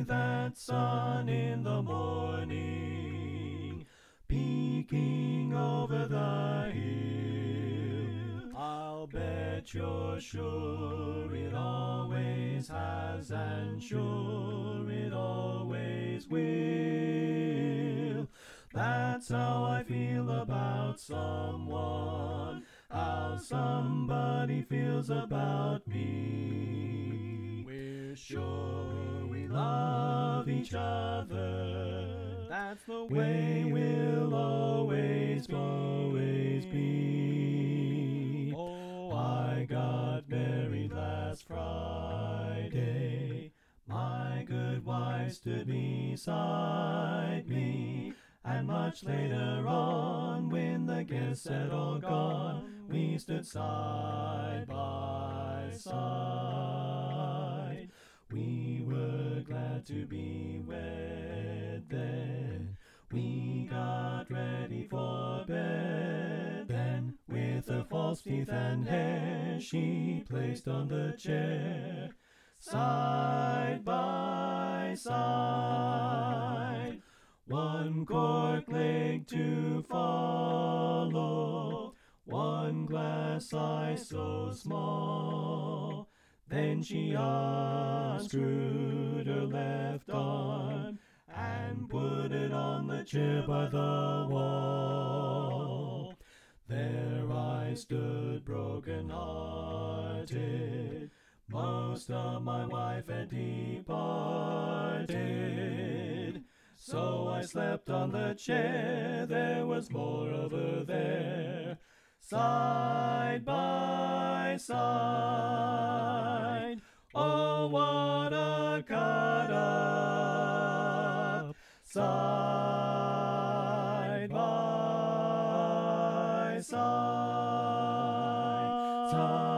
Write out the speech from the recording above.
that sun in the morning, peeking over the hill. I'll bet you're sure it always has, and sure it always will. That's how I feel about someone, how somebody feels about me. We're sure we love each other. That's the way we'll always be. Oh, I got married last Friday. My good wife stood beside me. And much later on, when the guests had all gone, we stood side by side. We were glad to be wed then. We got ready for bed. Then, with her false teeth and hair, she placed on the chair, side by side. One cork leg to follow, one glass eye so small. Then she unscrewed her left arm and put it on the chair by the wall. There I stood broken-hearted. Most of my wife had departed. So I slept on the chair, there was more of her there, side by side. Oh, what a cut-up, side by side.